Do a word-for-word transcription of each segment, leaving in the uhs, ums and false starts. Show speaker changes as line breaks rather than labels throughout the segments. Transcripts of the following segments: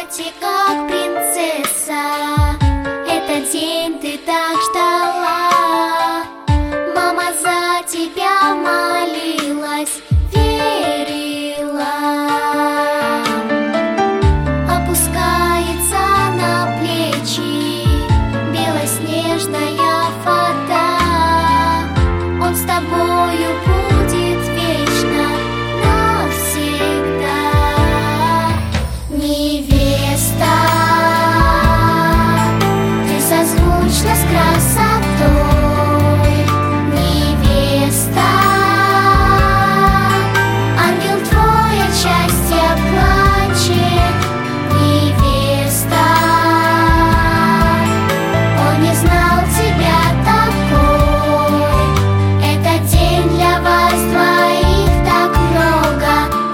платье, как принцесса. Этот день ты так ждала. Мама за тебя молилась, верила. Опускается на плечи белоснежная фата. Он с тобою будет вечно, навсегда. Невеста, ты созвучна с красотой. Невеста, ангел твой от счастья плачет. Невеста, он не знал тебя такой. Этот день для вас двоих так много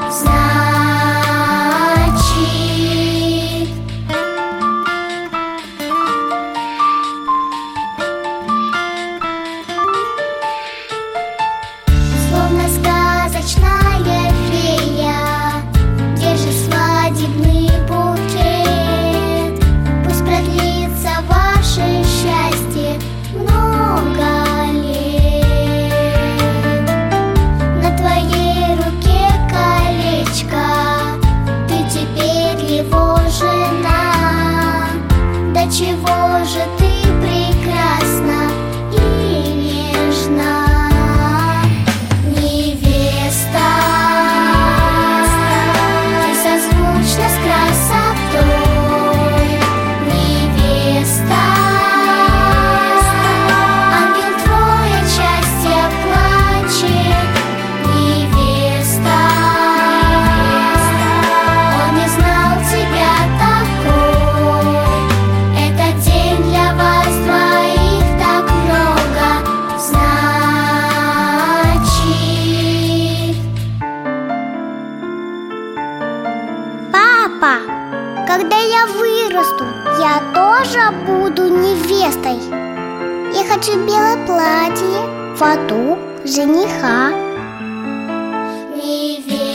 значит. Словно сказочная фея держит свадебный букет. Пусть продлится ваше счастье много лет. На твоей руке колечко, ты теперь его жена. До чего же ты прекрасна и нежна. Невеста, ты созвучна с красотой. Невеста, ангел твой от счастья плачет. Невеста, он не знал тебя такой. Этот день для вас двоих так много значит.
Папа, когда я вырасту, я тоже буду невестой. Я хочу белое платье, фату, жениха.
Невеста.